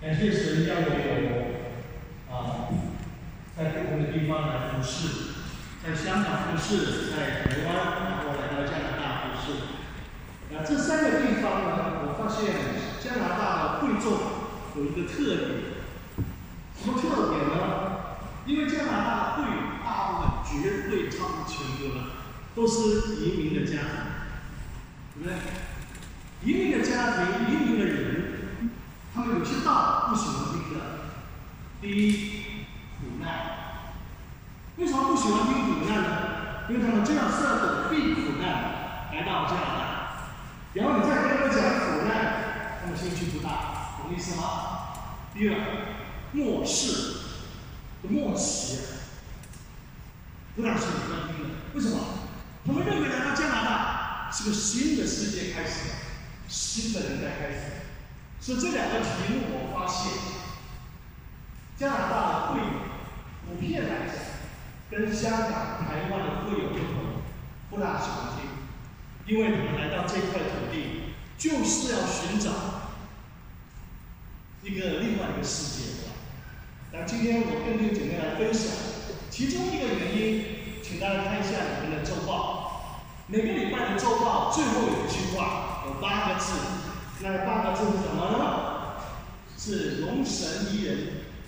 感谢神让我在不同的地方来服侍，在香港服侍，在台湾，然后来到加拿大服侍。那这三个地方呢，我发现加拿大的会众有一个特点，什么特点呢？因为加拿大会大部分绝对超过全国了，都是移民的家庭，对不对？移民的家庭，移民的人，他们有些道不喜欢听的。第一，苦难。为什么不喜欢听苦难呢？因为他们这样设等避苦难来到加拿大，然后你再跟他们讲苦难，他们兴趣不大，懂意思吗？第二，漠视，默许，不大是喜欢听的。为什么？他们认为来到加拿大是个新的世界开始，新的人在开始。所以这两个题目，我发现加拿大的会普遍来讲，跟香港、台湾的会有不同，不大喜欢听，因为他们来到这块土地，就是要寻找一个另外一个世界。那今天我跟弟兄姐妹来分享其中一个原因，请大家看一下你们的周报。每个礼拜的周报最后有一句话，有8个字。那8个字是什么呢？是容神一人，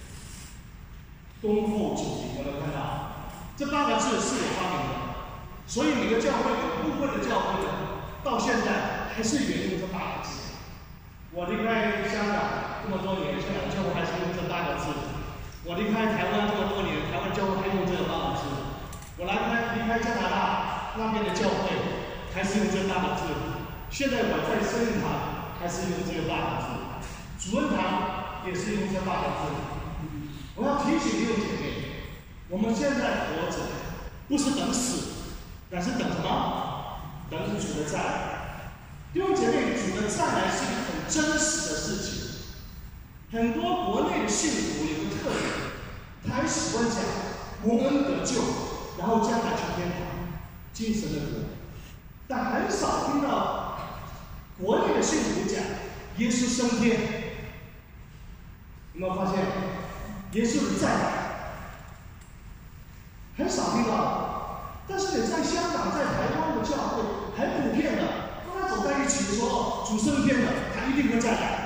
恭候主题。有没有看到？这8个字是我发明的，所以每个教会有部分的教会到现在还是沿用这8个字。我离开香港这么多年，香港教会还是用这8个字。我离开台湾这么多年，台湾教会还用这8个字。我离开加拿大那边的教会，还是用这8个字。现在我在圣灵堂，还是用这8个字。主恩堂也是用这8个字。我要提醒弟兄姐妹，我们现在活着，不是等死，但是等什么？等主的再来。弟兄姐妹，主的再来是一个很真实的事情。很多国内的信徒有个特点，他很喜欢讲蒙恩得救，然后将来去天堂，进神的国，但很少听到国内的信徒讲耶稣升天。有没有发现？耶稣的再来很少听到，但是你在香港、在台湾的教会很普遍的，大家走在一起说主升天了，他一定会再来。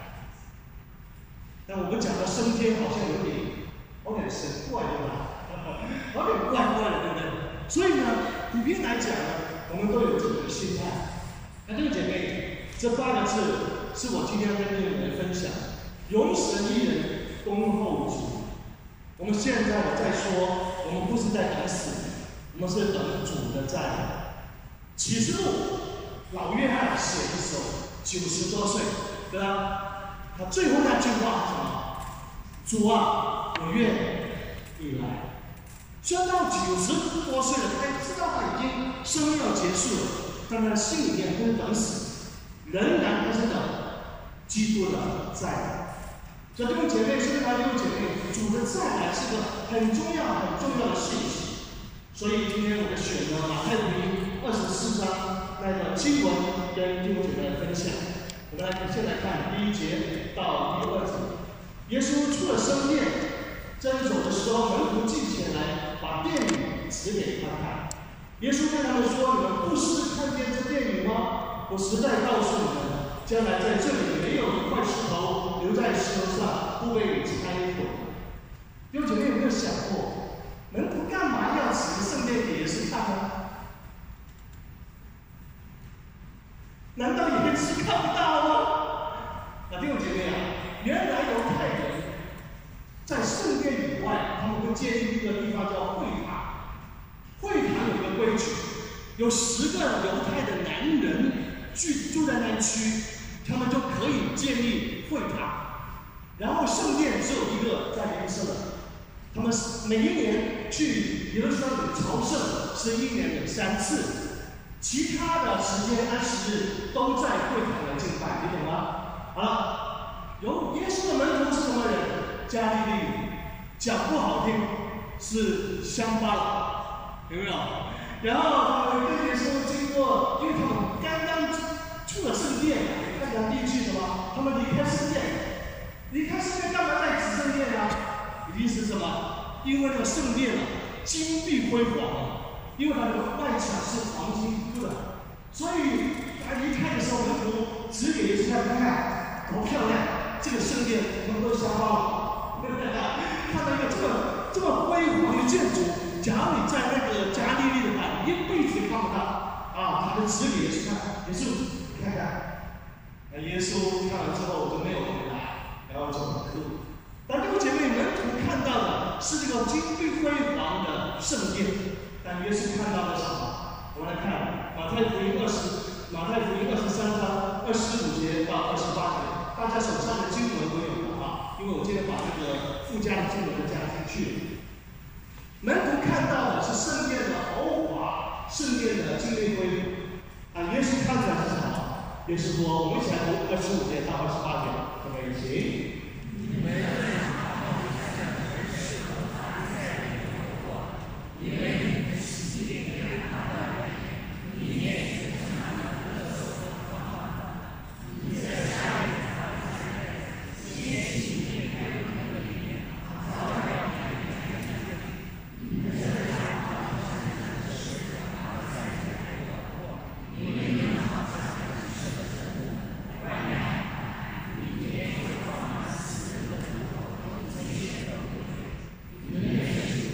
但我们讲的升天好像有点神怪，对吧？有点怪怪的，对不对？所以呢，普遍来讲呢，我们都有这种心态。那弟兄姐妹，这8个字是我今天要跟弟兄们分享。容神一人，恭候主。我们现在我在说，我们不是在等死，我们是等主的再来。启示录，老约翰写一首90多岁，对吧？他最后那句话是什么？主啊，我愿你来。虽然到90多岁了，他知道他已经生命要结束了，但他心里面不是等死，仍然还是等基督的再来。所以弟兄姐妹，弟兄姐妹，主的再来是个很重要的信息。所以今天我们选了马太福音24章那个经文，跟弟兄姐妹分享。我们先来看第1节到第2节。耶稣出了圣殿，正走的时候，门徒进前来，把殿宇指给他看。耶稣对他们说：“你们不是看见这殿宇吗？我实在告诉你们，将来在这里没有一块石头留在石头上不被拆毁。”弟兄姐妹有没有想过，门徒干嘛要指圣殿给耶稣看呢？难道也是看不到吗？弟兄姐妹啊，原来犹太人在圣殿以外，他们会建立一个地方叫会堂。会堂有一个规矩，有10个犹太的男人住在那区，他们就可以建立会堂。然后圣殿只有一个在耶路撒冷，他们每一年去耶路撒冷朝圣是1年有3次。其他的时间安息日都在会堂来敬拜，你懂吗？好了，耶稣的门徒是什么人？加利利，讲不好听是乡巴佬，有没有？然后他们跟耶稣经过，因为他们刚刚出了圣殿，看到地区什么？他们离开圣殿因为那个圣殿啊，金碧辉煌啊，因为它的外墙是黄金铺的，所以他离开的时候，门徒指给耶稣看，多漂亮！这个圣殿我们都瞎包了，对不对啊？看到一个这么辉煌的建筑，假如你在那个加利利的海，一辈子看不到啊！他就指给耶稣看，耶稣看看。那耶稣看完之后就没有回来，然后就很哭。但弟兄姐妹，门徒看到的是这个金碧辉煌的圣殿，但耶稣看到的是什么？我们来看马太福音23章25节到28节，大家手上的经文都有了啊，因为我今天把这个附加的经文加进去。门徒看到的是圣殿的豪华，圣殿的金碧辉煌啊，耶稣看到的是什么？耶稣说，我们一起来读25节到28节，各位一起。因为你们是基督的看到的，里面是他们的手所画的，你在下面看到的，里面是你们的里面，照亮你们的看到的是他在你们里面好像是神的外面，里面会放死的骨头，这些都里面是。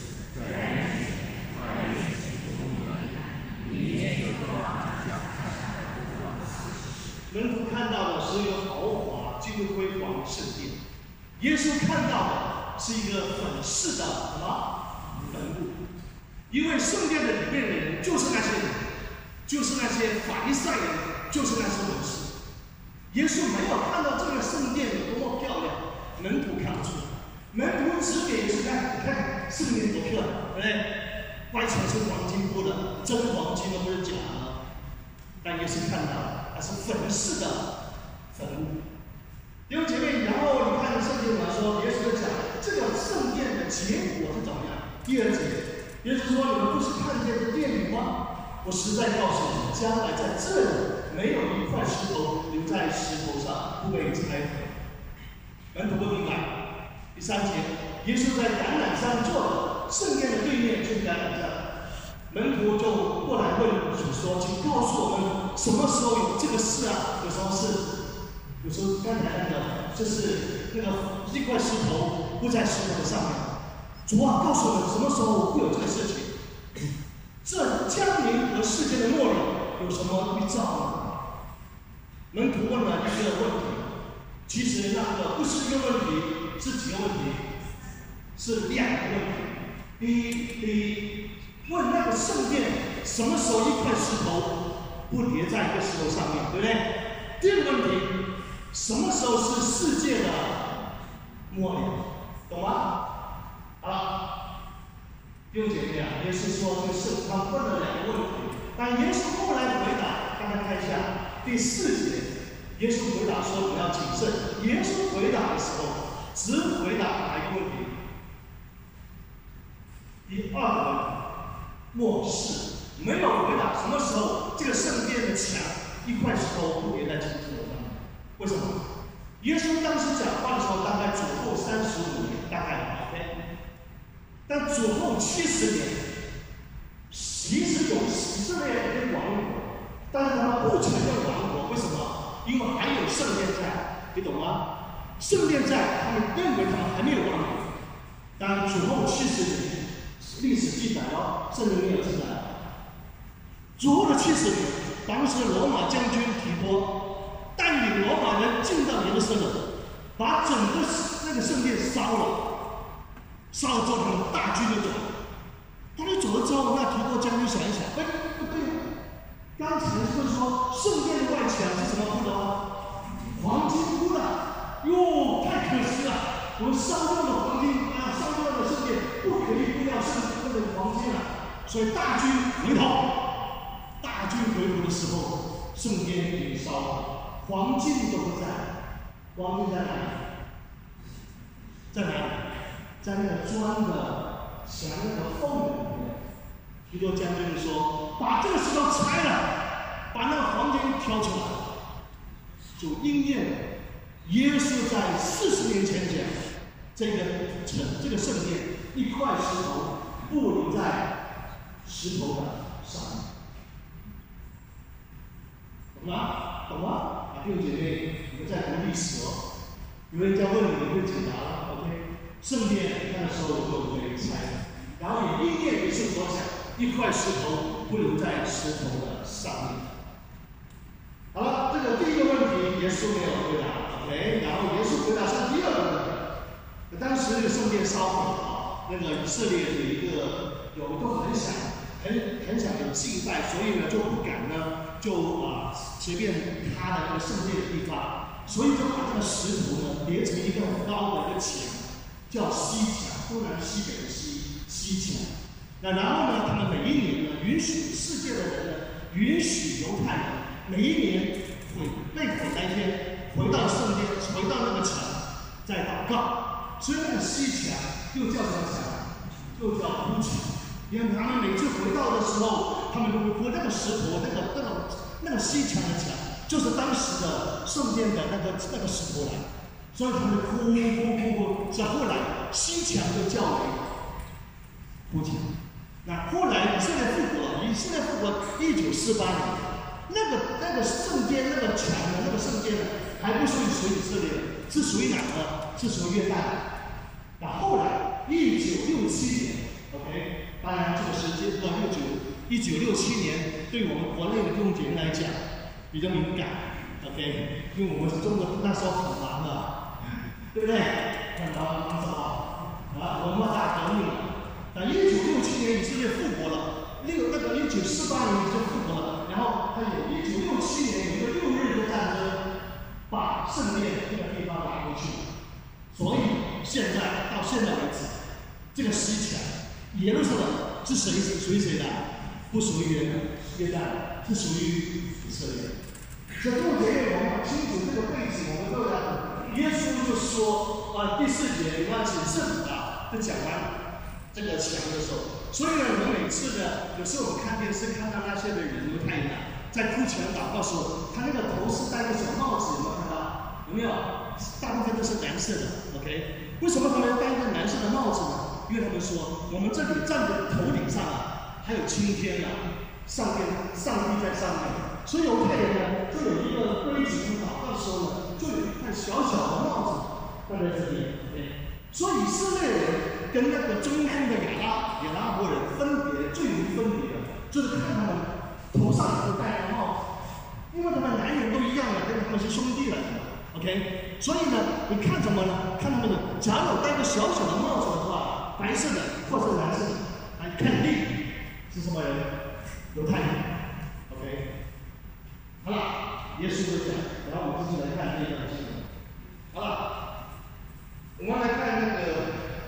门徒看到的是一个豪华、金碧辉煌的圣殿，耶稣看到的是一个粉饰的什么坟墓？因为圣殿的里面的人就是那些人，就是那些法利赛人，就是那些文士。耶稣没有看到这个圣殿有多么漂亮，门徒看不出来。门徒只给耶稣看，你看圣殿多漂亮，对不对？外墙是黄金铺的，真黄金都不是假的。但耶稣看到那是粉饰的坟墓。弟兄姐妹，然后你看圣经里说，耶稣讲这个圣殿的结果是怎么样？第2节，耶稣说：“你们不是看见这殿宇吗？我实在告诉你们，将来在这里没有一块石头留在石头上不被拆毁。”门徒不明白。第3节，耶稣在橄榄山坐着，圣殿的对面就是橄榄山。门徒就过来问主说：“请告诉我们，什么时候有这个事啊？有什么事？有时候刚才那个，就是那个一块石头不在石头的上面。主啊，告诉我们什么时候会有这个事情？这将临和世界的末日有什么预兆呢？”门徒问了一个问题，其实那个不是一个问题，是几个问题？是2个问题。第一。问那个圣殿什么时候一块石头不叠在一个石头上面，对不对？第2个问题，什么时候是世界的末日？懂吗？好了，弟兄姐妹啊，耶稣说这个是他问了2个问题，但耶稣后来回答，大家看一下第4节，耶稣回答说你要谨慎。耶稣回答的时候，只回答哪一个问题？第2个问题。末世没有回答什么时候这个圣殿的墙一块石头不叠在石头上面？为什么？耶稣当时讲话的时候大概主后35年，大概 OK， 但主后70年，其实有以色列人亡国，但是他们不承认亡国，为什么？因为还有圣殿在，你懂吗？圣殿在，他们认为他们还没有亡国，但主后70年。历史记载哦，圣经里有记载。主后的70年，当时罗马将军提多带领罗马人进到耶路撒冷，把整个那个圣殿烧了。烧了之后，他们大军就走了。他们走了之后，那提多将军想一想，哎，不对呀，刚才是不是说圣殿的外墙是什么铺的啊？黄金铺的。哟，太可惜了，我们烧掉了黄金啊，烧掉了圣殿，不可以不要圣殿。这个黄金啊，所以大军回头。大军回头的时候，圣殿已经烧了，黄金都不在。黄金在哪里？在哪里？在那个砖的墙那个缝里面。提多将军说：“把这个石头拆了，把那个黄金挑出来。”就应验了耶稣在40年前讲，这个圣殿一块石头不留在石头的上面。懂吗？懂吗？弟兄姐妹，你们在读历史哦。有人家问你，你会解答了。OK， 圣殿那个时候就被拆，然后也应验耶稣所讲，一块石头不留在石头的上面。好了，这个第一个问题，耶稣没有回答。OK， 然后耶稣回答是第二个问题。当时那个圣殿烧毁啊，那个以色列有都很想有敬拜，所以呢就不敢呢随便塌的那个圣殿的地方，所以就把这个石头呢叠成一个很高的一个墙，叫西墙，东南西北的西墙。那然后呢，他们每一年呢允许世界的人呢，允许犹太人每一年被毁那一天回到圣殿，回到那个城再祷告，所以那个西墙又叫什么墙？又叫哭墙。因为他们每次回到的时候，他们都会哭那个石头，那个西墙的墙，就是当时的圣殿的那个石头来，所以他们哭。所以后来西墙就叫为哭墙。那后来以色列复国，1948年，那个圣殿那个墙的那个圣殿呢，还不属于以色列，是属于哪个？是属于约旦。那后来1967年 ，OK， 当然这个时间到1967年，对我们国内的弟兄姐妹来讲比较敏感 ，OK， 因为我们是中国那时候很忙的，对不对？很忙什么？文化大革命。那1967年以色列复国了，1948年就复国了，然后他有1967年有一个6日的战争，把圣殿这个地方拿回去了。所以到现在为止，这个西墙耶路撒冷是属于谁的？不属于约旦，是属于以色列。所以弟兄姐妹，我们清楚这个背景，我们都要懂。耶稣就说第4节，你要谨慎就讲完这个墙的时候，所以呢，我们每次呢，有时候我们看电视看到那些的人犹太人在哭墙祷告的时候，他那个头是戴个小帽子，有没有看到？有没有？大部分都是蓝色的 ，OK？ 为什么他们要戴一个蓝色的帽子呢？因为他们说，我们这里站的头顶上还有青天上帝在上面，所以犹太人呢，就有一个规矩，祷告的时候呢，就有一块小小的帽子戴在这里 ，OK？ 所以以色列人跟那个中东的亚拉伯人最容易分别的，就是看他们头上都戴个帽子，因为他们男人都一样的，跟他们是兄弟来的 ，OK？ 所以呢，你看什么呢？看他们的，假如戴个小小的帽子的话，白色的或者蓝色的，肯定是什么人？犹太人 ，OK？ 好了，耶稣就讲，然后我们继续来看这一段经文。好了，我们来看那个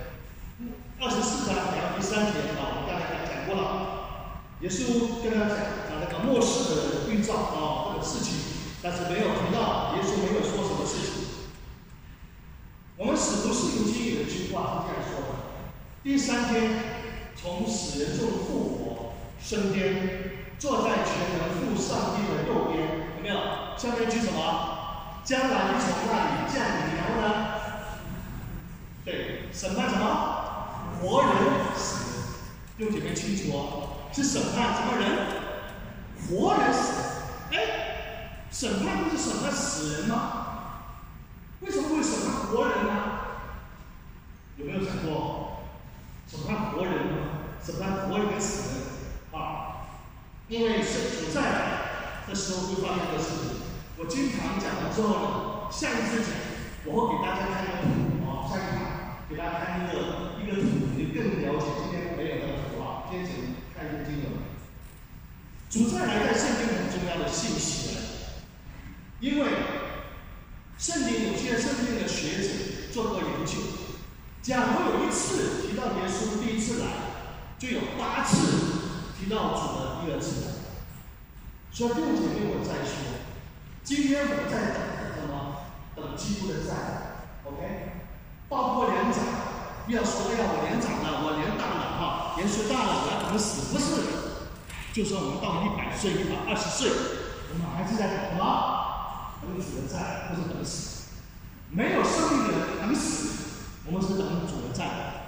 24章第3节我们刚才讲过了。耶稣跟他讲那个末世的预兆这个事情，但是没有提到，耶稣没有说什么事情。我们使徒信经有一句话是这样说的：第3天从死人中复活，升天，坐在全能父上帝的右边。有没有？下面一句什么？将来从那里降临，然后呢？对，审判什么？活人死人。弟兄姐妹清楚是审判什么人？活人死人。审判不是审判死人吗？为什么会审判活人呢？有没有想过？审判活人吗？审判活人跟死人因为主再来的时候会发生一个事情。我经常讲了之后呢，下一次讲我会给大家看一个图下一堂给大家看一个图，你更了解。今天没有那个图今天只看一个经文。主再来在圣经很重要的信息因为圣经有些圣经的学者做过研究，假如有1次提到耶稣第1次来，就有8次提到主的第2次来。所以弟兄姐妹，我再说，今天我在等什么？等基督的再来 ，OK？ 包括年长，不要说我年长了，我年大了年岁大了，我要等死，不是。就说我们到100岁、120岁，我们还是在等什么？等主的再来，不是等死。没有生命的人等死，我们是等主的再来。弟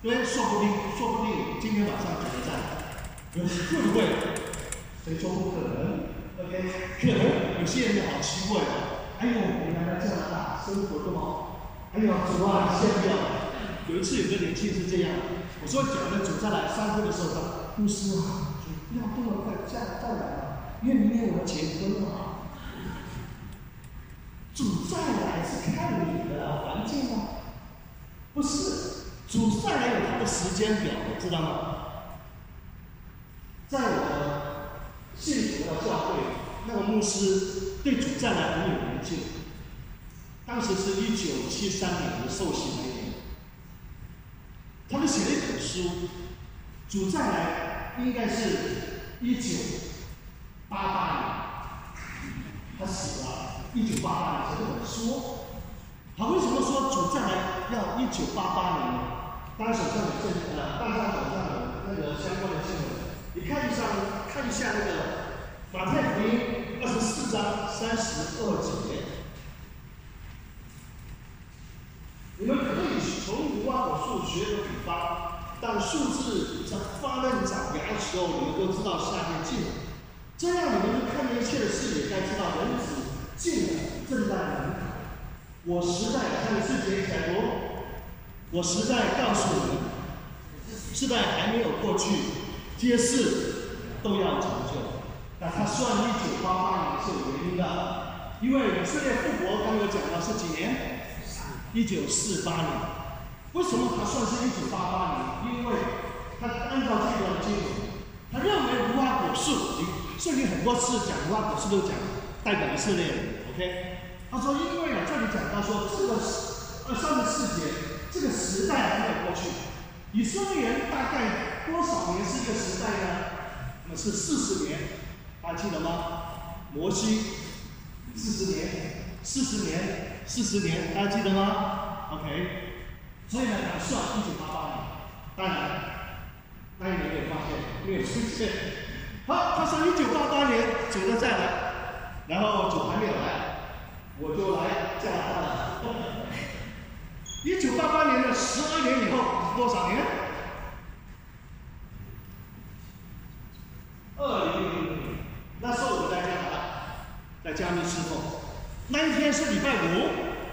对，说不定今天晚上可能在，会不会？谁说不可能 ？OK， 可能有些人好奇怪哦。哎呦，我来到加拿大生活多好，哎呦，主啊，你羡不要？有一次有个年轻人是这样，我说讲的主再来3天的时候，他牧师啊，不要这么快再来了，因为明年我要结婚了。主再来是看你的环境吗？不是，主再来有他的时间表，知道吗？在我信主的教会，那个牧师对主再来很有研究。当时是1973年的受洗那一年，他们写了一本书，主再来应该是1988年，他死了。1988年写这本书，他为什么说主再来要1988年呢？当然手上有大家手上有那个相关的新闻，你看一下那个马太福音24章32节。你们可以从无花果树学个比方，当树枝在发嫩长芽的时候，你们都知道夏天近了。这样你们就看见一切的事，也该知道人子近了，正在门口。我实在34节起来读，我实在告诉你们，世代还没有过去，这些事都要成就。但他算1988年是有原因的，因为以色列复国刚有讲到是几年？1948年。为什么他算是1988年？因为他按照这段经文，他认为无花果树，圣经很多次讲无花果树都讲代表以色列人 ，OK？ 他说，因为这里讲到说这个34节，这个时代还没有过去，以色列人大概多少年是一个时代呢？那么是40年，大家记得吗？摩西40年，大家记得吗 ？OK， 所以呢，他算1988年。当然，那一年没有发现，没有出现。好，他说1988年主的再来，然后主还没有来，我就来加拿大了。1988年的12年以后多少年？2000年，那时候我们在加拿大，在加密侍奉。那一天是礼拜5，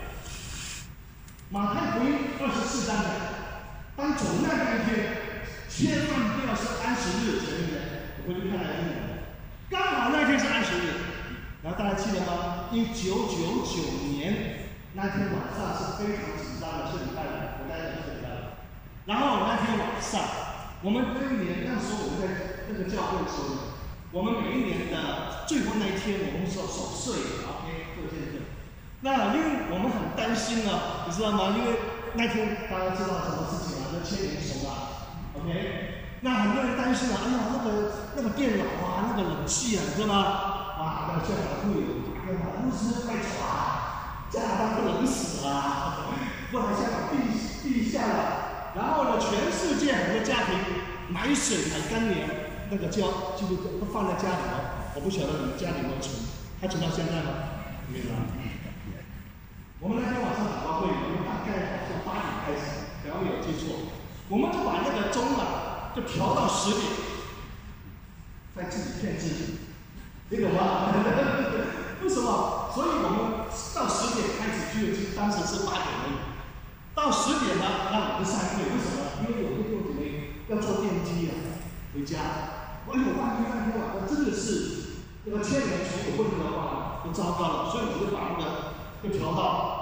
马太福音24章的，当走难那一天，千万不要是安息日前一天。我回去看来刚好那天是安息日。然后大家记得吗？1999年那天晚上是非常紧张的，是礼拜5，我大家是礼拜5。然后那天晚上，我们那一年那时候我们在那个教会的时候，我们每一年的最后那一天，我们说守岁 ，OK， 做见证。那因为我们很担心呢，你知道吗？因为那天大家知道什么事情啊？那千年虫啊 ，OK。那很多人担心啊，哎呀，那个电脑啊，那个冷气啊，你知道吗？哇，那现场会有打电话，牧师快走啊！加拿大不冷死啊！不然香港地下了。然后呢，全世界很多家庭买水买干粮，那个就都放在家里了。我不晓得你们家里有没有存，还存到现在吗？没有了。我们那天晚上祷告会，我们大概好像8点开始，只要没有记错，我们就把那个钟啊，就调到10点，在自己骗自己，你懂吗？为什么？所以我们到10点开始聚会，当时是8点而已。到10点呢，让我们散会，为什么？因为有的弟兄姐妹要坐电梯啊，回家。我有万一那天晚上真的是那个千年虫有问题的话，就糟糕了。所以我就把那个就调到。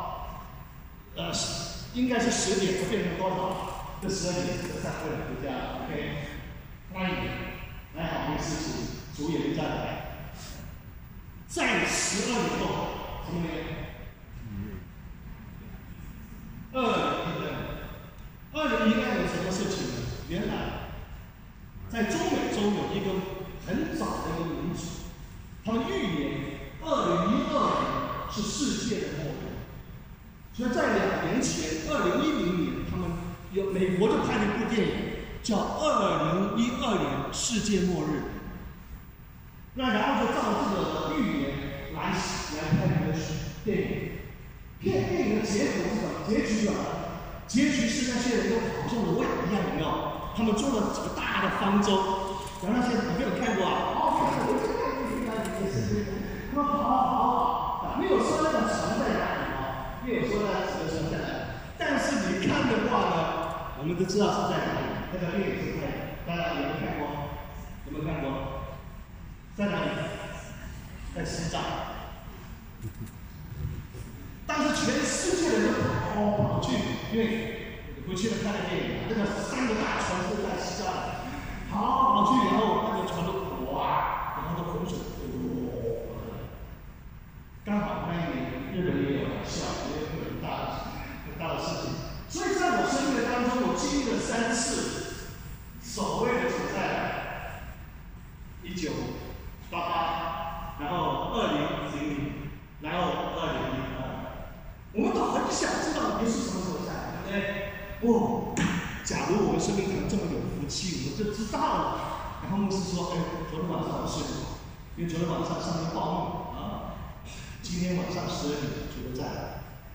应该是10点，会变成多少？就12点就散会了，就这样 ，OK。欢迎，还好没事情，主也没再来。在12年后，什么年？2012年什么事情呢？原来在中美洲有一个很早的一个民族，他们预言2012年是世界的末日。所以在2年前，2010年，美国就拍了一部电影，叫《2012年世界末日》。那然后就照这个预言来拍一个电影。电影的结局啊， 结局是那些人都好像挪亚一样，有没有？他们做了几个大的方舟，然后那些有没有看过啊？哦，我这看过一般的视频，他们跑，没有说那个船在哪里啊，没有说那几个船在哪里。但是你看的话呢，我们都知道是在哪里。那个电影是在，大家有没有看过？有没有看过？在哪里？在西藏。但是全世界的人都跑去，因为回去了看那电影，那个3个大船是在西藏，跑去，然后那个船都哇，然后都洪水，刚好那一年日本也有海啸，也有很大的事情。所以在我生命当中，我经历了3次所谓的处在1988，然后2000，然后2012，我们都很想知道耶稣什么时候下来，对不对？哦，假如我们生命可能这么有福气，我们就知道了。然后牧师说：“昨天晚上我睡不好，因为昨天晚上上面报幕啊，今天晚上12点主都在了。”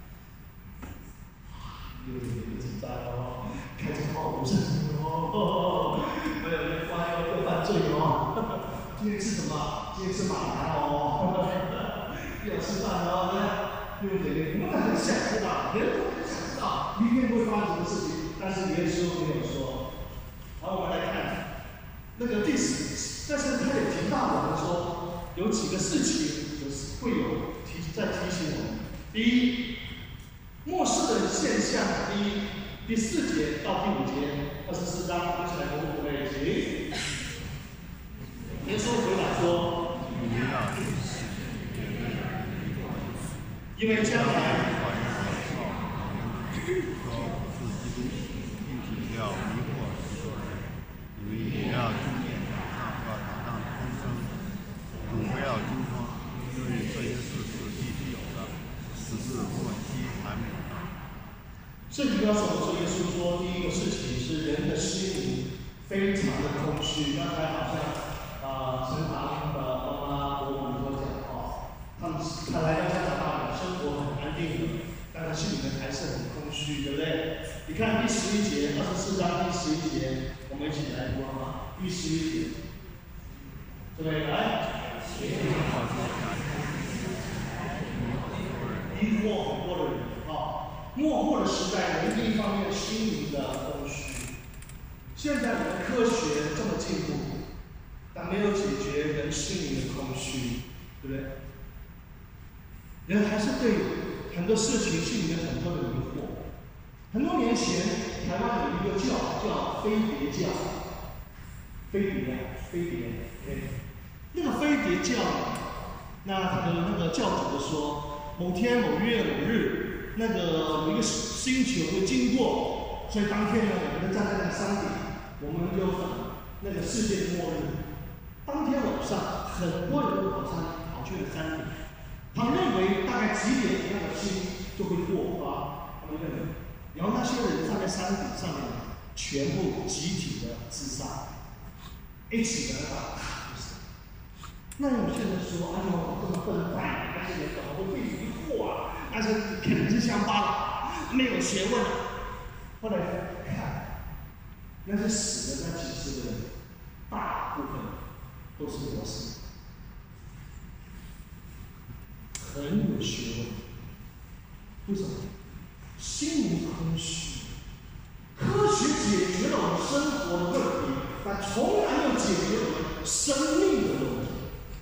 有点紧张哦，开车跑5声哦，没有人又犯罪哦。今天吃什么？今天吃马达哦，又要吃饭哦，对不对？我们很想知道，人都很想知道明天会发生什么事情，但是耶稣没有说。好，我们来看那个第10，但是他也提到我们说有几个事情就是会有在提醒我们。第一，末世的现象，第4节到第5节，24章，一起来读我们一起。耶稣回答说：“因为将来。”圣经告诉我们说，耶稣说，第一个事情是人的心灵非常的空虚。刚才好像陈堂的妈妈和我们都讲他来到加拿大，生活很安定的，但他心里面还是很空虚，对不对？你看第11节，24章第11节，我们一起来读好吗？第11节，对不对？来，疑惑很多的人末后的时代，人一方面心灵的空虚。现在我们科学这么进步，但没有解决人心灵的空虚，对不对？人还是对很多事情心里面很多的疑惑。很多年前，台湾有一个教叫飞碟教，飞碟，那个飞碟教，那他的那个教主就说，某天某月某日。那个有一个星球会经过，所以当天呢，我们站在那个山顶，我们就等那个世界末日。当天晚上，很多人都跑去了山顶，他们认为大概几点那个星就会过发，他们认为，然后那些人站在山顶上面，全部集体的自杀，一起的那有些人说：“哎呦，这么笨蛋，那些人怎么会被迷惑啊？那是肯定是乡巴佬，没有学问。”后来看，那些死的那几十个人，大部分都是博士，很有学问。为什么？心灵空虚。科学解决了我们生活的问题，但从来没有解决我们生命的问题。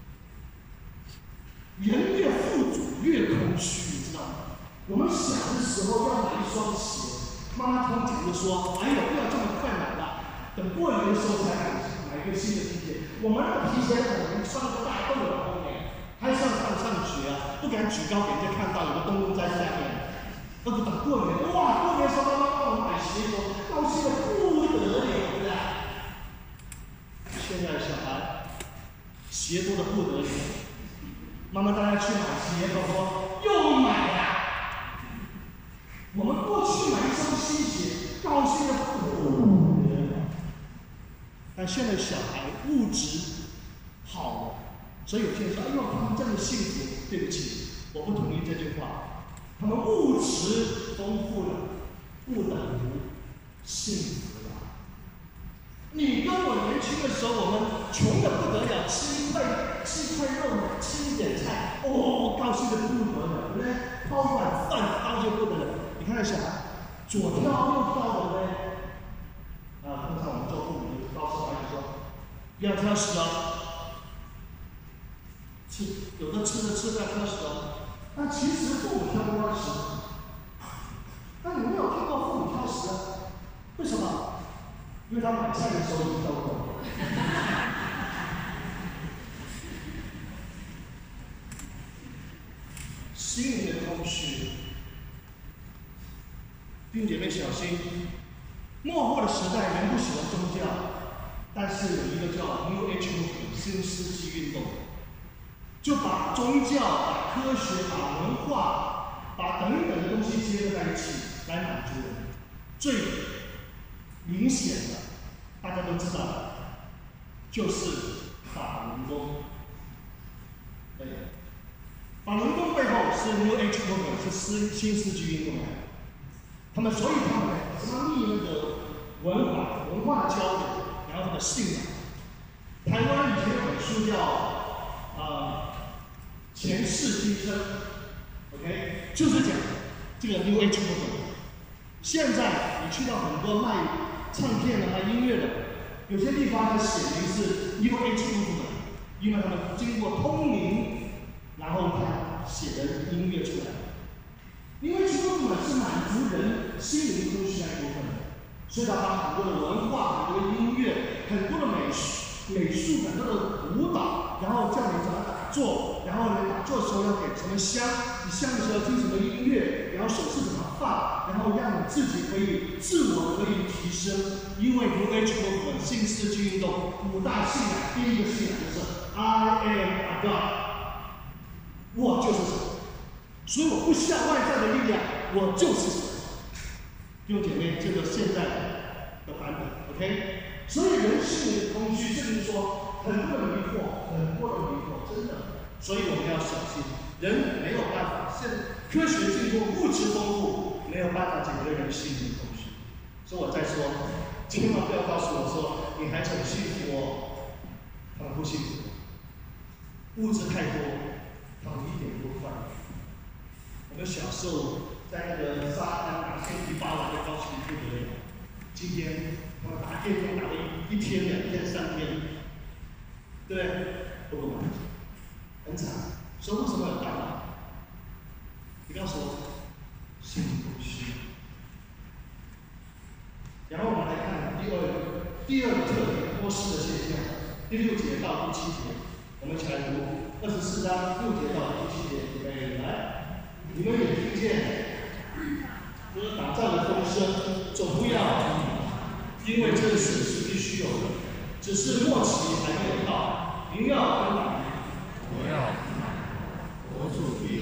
人越富足越空虚，你知道吗？我们小的时候要买一双鞋，妈妈通常就说：“哎呦，不要这么快买了，等过年的时候才买一个新的皮鞋。”我们那个皮鞋可能穿个大洞的后面，还上学啊，不敢举高给人家看到有个洞洞在下面。那就等过年，哇！过年的时候妈妈帮我买鞋，我高兴的不得了，对不对？现在的小孩鞋多的不得了。妈妈带他去买鞋，他说又买了。我们过去买一双新鞋，高兴的不得了。但现在小孩物质好了，所以有些人说：“哎呦，他们这么幸福。”对不起，我不同意这句话。他们物质丰富了，不等幸福了。你跟我年轻的时候，我们穷得不得了，吃一块肉，吃一点菜，哦，高兴得不得了，对不对？包一碗饭，高兴不得了。你看那小孩，左跳右跳的，对不对？通常我们做父母就告诉孩子说，不要挑食哦。有的吃着吃着挑食哦。但其实父母挑不挑食？但你没有看到父母挑食啊？为什么？因为他买菜的时候已经挑过了。心灵的空虚，弟兄姐妹小心，末后的时代人不喜欢宗教，但是有一个叫 New Age Movement 新世纪运动，就把宗教、把科学、把文化、把等等的东西结合在一起来满足人。最明显的，大家都知道的，就是法轮功。对。法轮功背后是 New Age Movement， 是新世纪运动来的。他们所以他们商立那个文化的交流，然后他的信仰。台湾以前有本书叫前世今生 ，OK， 就是讲这个 New Age Movement。现在你去到很多卖唱片的、卖音乐的，有些地方它写明是 New Age Movement， 因为他们经过通灵。然后他写的音乐出来，因为这部分是满足人心灵空虚那一部分的，所以他把很多的文化、很多的音乐、很多的美术、很多的舞蹈，然后叫你怎么打坐，然后你打坐的时候要给什么香，你香的时候听什么音乐，然后手势怎么放，然后让你自己可以自我可以提升。因为 New Age Movement 新世纪运动5大信仰，第一个信仰就是 I am a God。我就是神，所以我不需要外在的力量，我就是神。弟兄姐妹，这个现在的版本 ，OK？ 所以人心灵空虚，甚至说很多的迷惑，真的。所以我们要小心，人没有办法，科学进步，物质丰富，没有办法解决人心灵空虚。所以我在说，千万不要告诉我说你还很幸福哦，他们不幸福，物质太多。他们一点不快乐。我们小时候在那个沙滩打天皮8来的高兴不得了。今天我们打电动打了1天、2天、3天，对不对？不够满足，很惨。所以为什么有大脑？你告诉我，心灵空虚。然后我们来看第二个特点，多事的现象，第6节到第7节，我们一起来读。24章6节到第7节，预备来，你们也听见，就是打仗的风声，总不要，因为这个事是必须有的，只是末期还没有到。您要跟打，我要国主必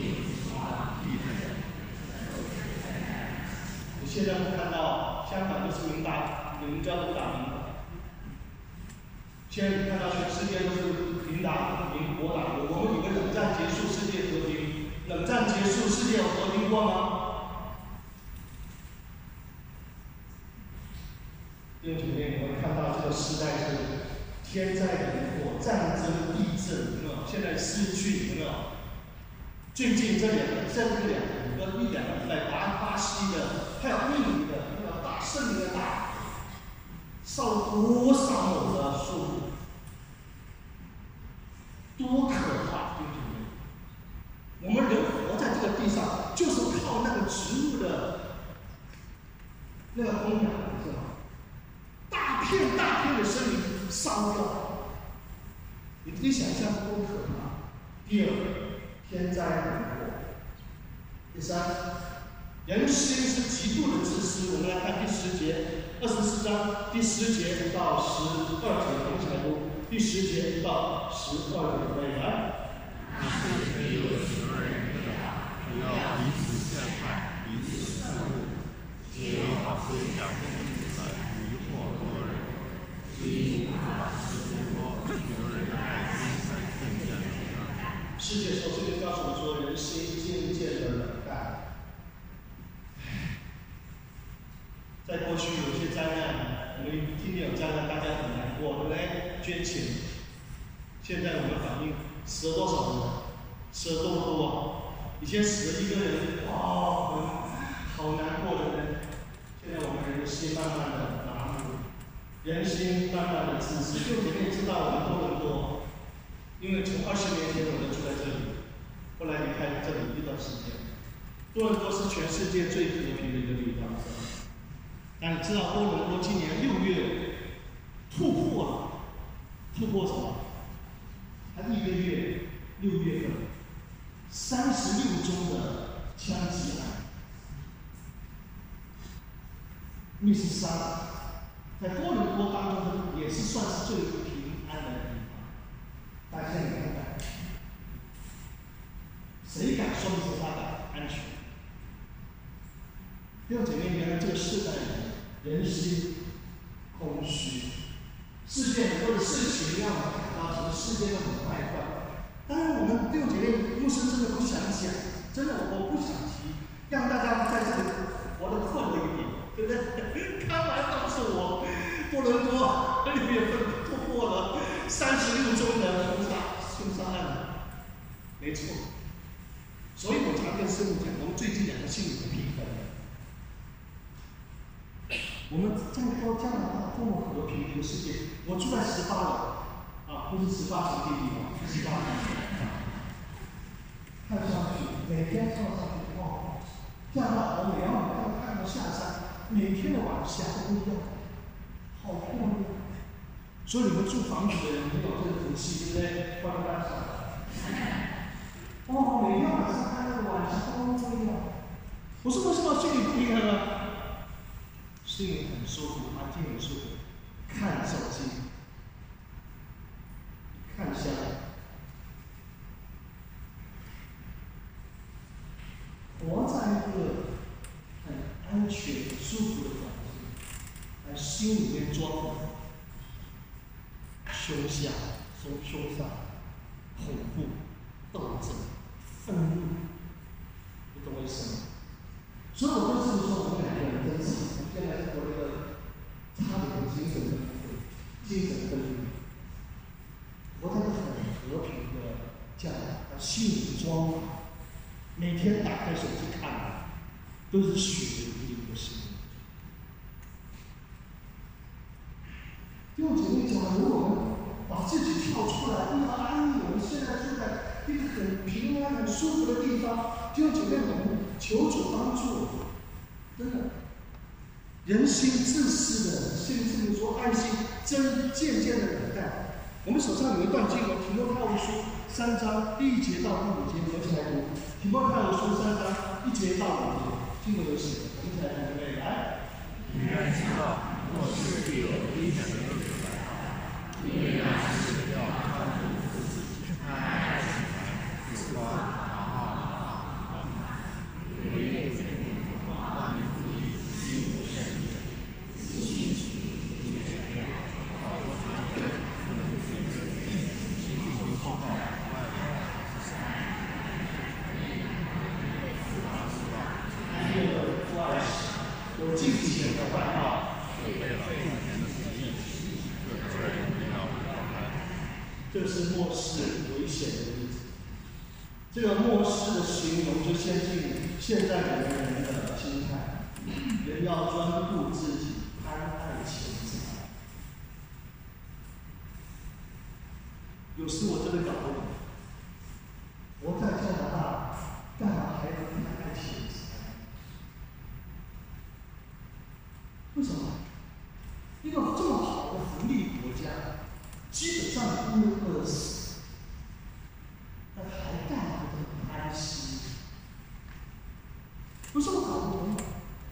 你现在会看到香港就是民教不打民法，现在看到全世界都是民打民国打国。我们以为冷战结束世界和平，冷战结束世界有和平过吗？弟兄姐妹，我们看到这个时代是天灾人祸、战争、地震，有没有？现在失去有没有？最近这2个礼拜，巴西的，还有印尼的，还有打胜利的打，烧了多少亩的树木？多可怕！弟兄姐妹，我们人活在这个地上，就是靠那个植物的那个供养，是吗？大片的森林烧掉，你想象多可怕！第2，天灾人祸。第3，人心是极度的自私。我们来看第10节，24章第10节到12节，我们一起来读。第10节到12节，来。没有什么人不要彼此陷害，彼此憎恶，皆好思想迷惑多人，因无法识破，有人的爱心才更加世界说，这个告诉我说，人心渐渐的冷淡。在在过去有些灾难，我们听见有灾难，大家很难过，对不对？捐钱。现在我们反映死了多少人？死了多么多啊！以前死了一个人，哇，好难过的人。现在我们人的心慢慢的麻木，人心慢慢的自私。就姐妹知道我们多伦多，因为从20年前我就住在这里，后来离开这里一段时间。多伦多是全世界最和平的一个地方。但你知道多伦多今年6月突破什么？它一个月6月份36宗的枪击案。密西沙在多伦多当中也是算是最平安的地方。大家你看看，谁敢说密西沙的安全？弟兄姐妹，原来这个世代人心空虚，世界很多的事情让我们感到这个世界都很败坏。当然，我们弟兄姐妹牧师真的不想讲，真的我不想提，让大家在这里活得快乐一点，对不对？开玩笑是我，多伦多6月份突破了36宗的凶杀案，没错。所以我常跟师母讲，我们最近讲的心理的平衡。我们在加拿大多么和平的一个世界，我住在18楼，不是18层地地方，18层。看上去，每天看上去，哇，加拿大好美，然后你看到下山，每天的晚霞都不一样，好漂亮。所以你们住房子的人没有这个福气，对不对？关关上。哦，每天晚上看到的晚霞都不一样。我说为什么心里不平衡呢？心里很舒服，环境很舒服，看手机，看香，活在一个很安全、舒服的环境，而心里面装的凶杀、恐怖、斗争、愤怒，你懂我意思吗？所以我跟师父说，我们2个人真是现在是我一个差点精神分裂，活在很和平的这样的心理状态，每天打开手机看，都是血淋淋的事。弟兄姐妹讲，如果我们把自己跳出来，为了安逸，我们现在住在一个很平安、很舒服的地方，弟兄姐妹，我们求主帮助，真的，人心自私的，甚至说爱心渐渐的冷淡。我们手上有一段经文，提摩太后书3章第1节到第5节，合起来读。提摩太后书3章1节到5节，经文有写，我们一起来读，预备，来。你该知道，末世必有危险的日子来到，因为那时要看顾自己，爱钱财，自夸骄傲，唯愿万民不义，心无圣洁，自信取义，全面，好多反对，不能拒绝，心无好报，外有敬虔的外貌，这是末世危险的日子。这个末世的形容就先进现在我们人的心态，人要专顾自己，贪爱钱财。有时我真的搞不懂，我在加拿大干嘛还要贪爱钱财？为什么？一个这么好的福利国家，基本上不会饿死，那还干嘛这么贪心？不是我搞不懂。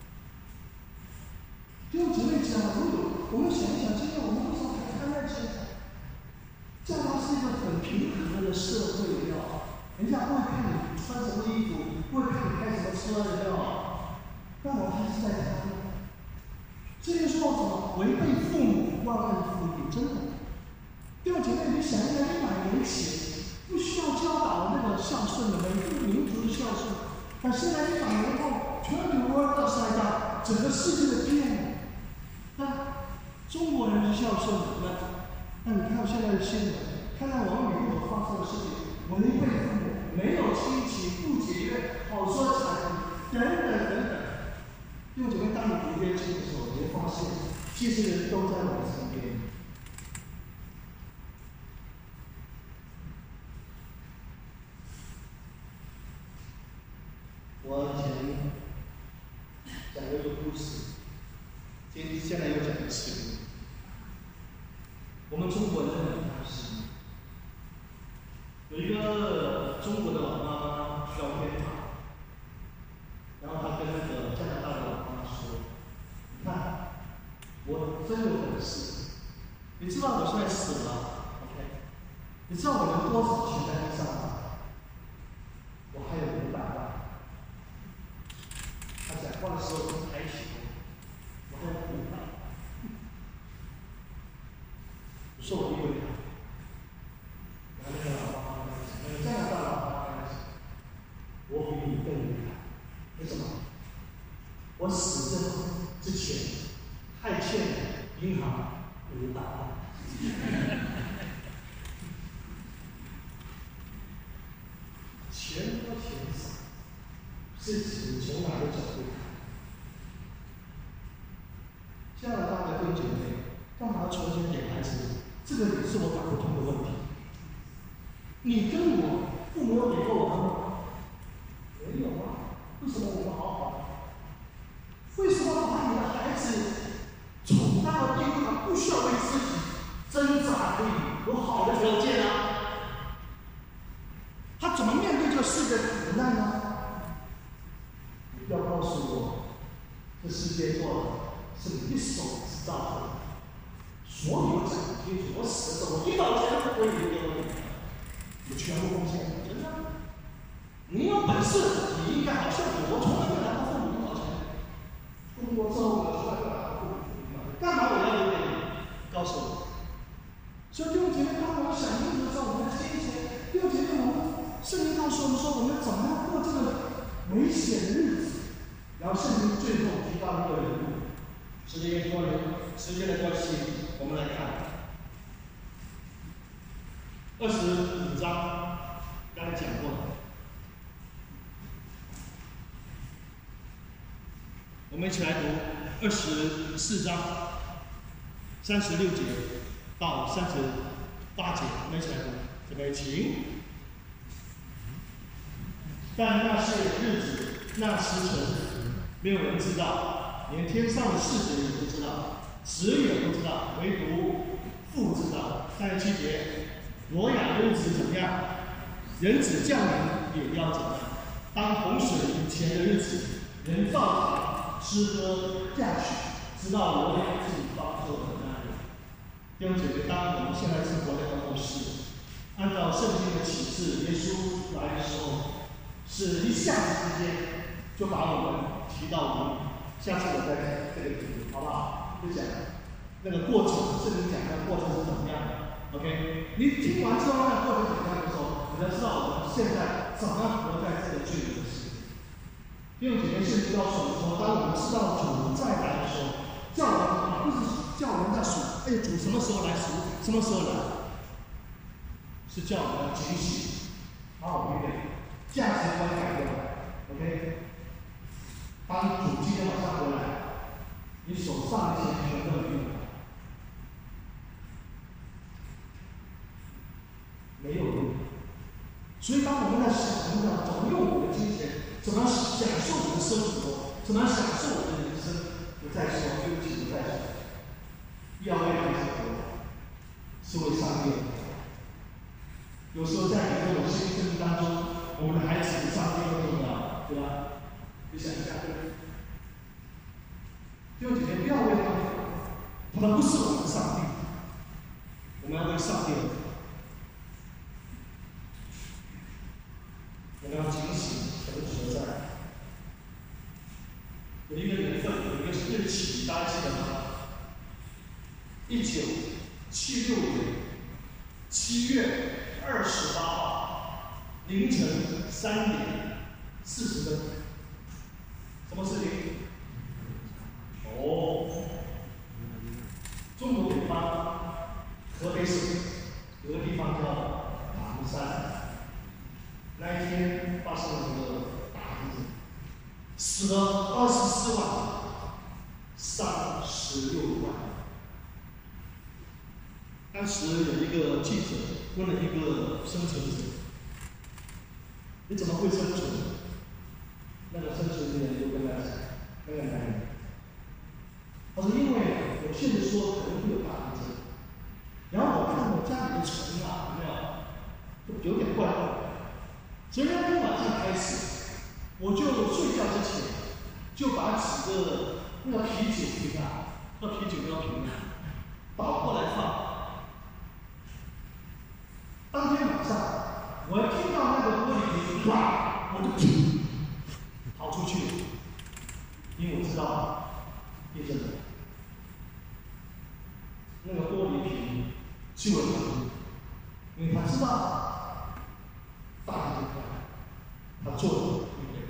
弟兄姐妹讲，我们想一想，今天我们为什么还贪爱钱财？加拿大是一个很平和的社会，人家不会看你穿什么衣服，不会看你开什么车，但我还是在贪爱。这就说什么？违背父母，忘恩负义，真的。弟兄姐妹，你想一下，100年前不需要教导那个孝顺的每个民族的孝顺，但现在100年后，全部 world upside down， 整个世界的变。那中国人是孝顺的，那你看现在的新闻，看到网里面所发生的事情，违背父母，没有亲情，不节约，好说产等等等等。因为姐妹，当你读这些经的时候，你会发现，这些人都在我们身边。我以前讲过一个故事，现在又讲一次。我们中国人很开心，有一个中国的老妈妈需要变法，然后她跟那个加拿大的老妈说：“你看，我真有本事，你知道我现在死了 ，OK？ 你知道我有多少钱在地上吗？我还有500万。”他讲话的时候很开心，我还有500万。我说我以为他，然后那个老妈妈讲，那个加拿大老妈妈讲，我比你更厉害。为什么？我死之前还欠银行500万。钱多钱少，是指从哪个角度看？加拿大的弟兄姐妹，干嘛重新给孩子？这个也是我打不通的问题。你跟我父母有给过我吗？没有啊。为什么我们好好？为什么把你的孩子宠到地步，他不需要为自己挣扎，可以有好的条件啊？他怎么面对这个世界的苦难呢？你不要告诉我，这世界做的是你一手制造的。所有讲清楚，我死的时候，我1毛钱都不会留给你，我全部贡献，真的。你有本事，你应该好像我从来没拿过父母1毛钱。中国之后，我从来没拿过父母1毛钱，干嘛我要留给你？告诉我。所以弟兄姐妹，当我们想问的时候，我们的金钱，弟兄姐妹，圣经告诉我们说，我们怎么样过这个危险的日子？然后圣经最后提到一个人物，时间的关系，我们来看25章，刚才讲过了。我们一起来读24章36节到38节，我们一起来读。准备请。但那些日子、那时辰，没有人知道，连天上的使者也不知道，子也不知道，唯独父知道。37节，挪亚的日子怎么样？人子降临也要怎么样？当洪水以前的日子，人照常吃喝嫁娶，直到挪亚自己方舟的那日。弟兄姐妹，当我们现在生活在末世，按照圣经的启示，耶稣来的时候，是一下子之间就把我们提到我们。下次我再讲这个题目，好不好？就讲那个过程，圣经讲的过程是怎么样的。OK， 你听完之后，那过程怎么样的时候，你才知道我们现在怎么活在这个罪恶的世界。弟兄姐妹，圣经告诉我们说，当我们知道主再来的时候，叫我们不是叫我们在数，哎，主什么时候来数，什么时候来，是叫我们要警醒，好好预备，价值观改掉。OK， 当主今天晚上回来，你手上的钱全都用完，没有用。所以，当我们在想怎么用我们的金钱，怎么享受我们的生活，怎么享受我们的人生，不再说，对不起，不再说，要为孩子活，是为上帝而活。有时候在你跟我心生命当中，我们的孩子比上帝更重要，对吧？你想一下，对不对？弟兄姐妹，不要为他们活，他们不是我们的上帝，我们要为上帝而活。我们要警醒神的存在。有一个年份，有一个日期，大家记得吗？1976年7月28号凌晨3点40分，什么事情？ 16万。当时有一个记者问了一个生存者：“你怎么会生存？”那个生存者就跟他讲，那个男人，他说：“因为我现在说可能会有大地震，然后我看我家里的虫啊，有没有，有点怪怪的，所以那天晚上开始，我就睡觉之前就把几个那个啤酒瓶啊，那啤酒标瓶啊，倒过来放。当天晚上，我一听到那个玻璃瓶哇，我就跑出去了，因为我知道地震了。那个玻璃瓶救了他，因为他知道大地震来，他做了预备。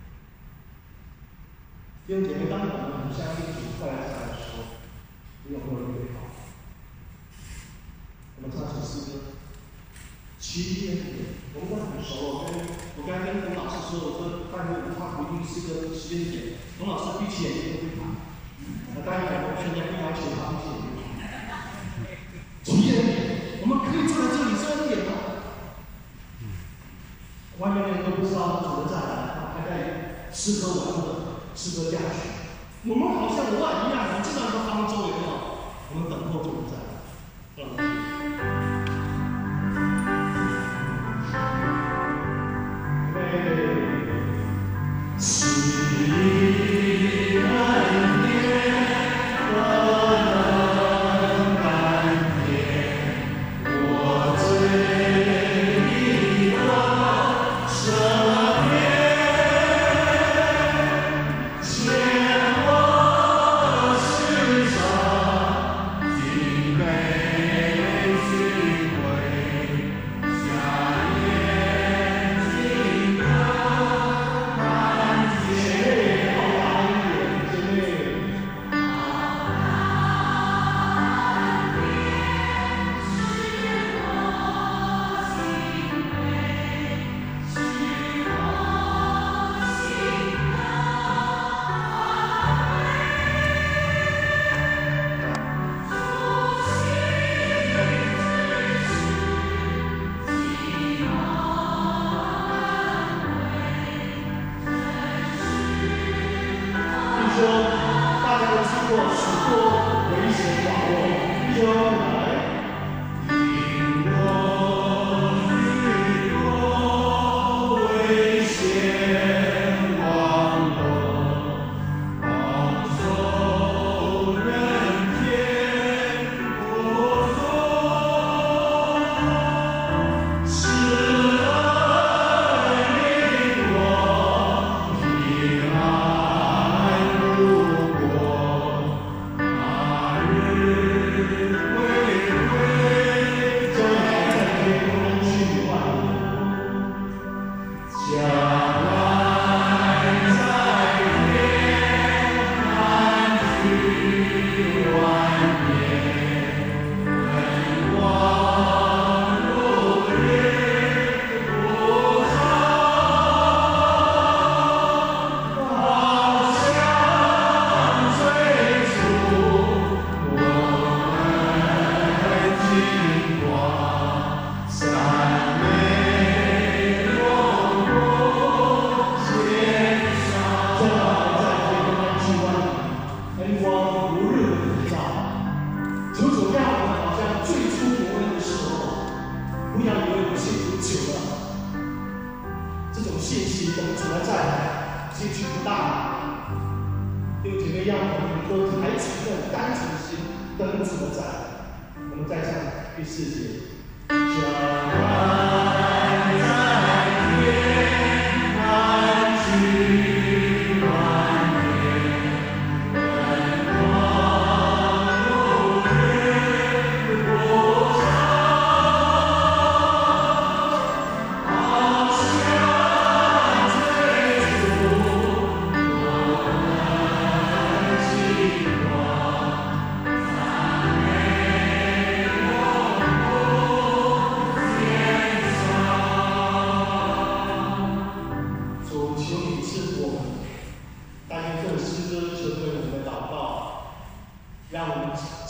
弟兄姐妹，当我们很相信主快来的时候，你有没有预备好？我们唱首诗歌。7点，我们都很熟。我刚跟董老师说，我说半夜他回应诗歌时间点，董老师闭起眼睛都会弹。当然，我现在不要求他闭起眼睛。7点，我们可以坐在这里3点吗？外面的人都不知道主人在哪，还在诗歌完了，诗歌下去。我们好像偶尔一样，我们知道一个方舟有没有？我们等候主人在。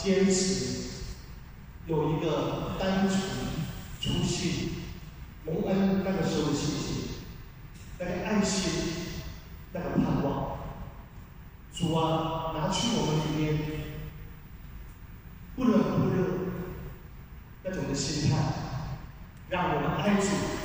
坚持，有一个单纯、初心、蒙恩那个时候的信心，那个爱心，那个盼望。主啊，拿去我们里面不冷不热那种的心态，让我们爱主。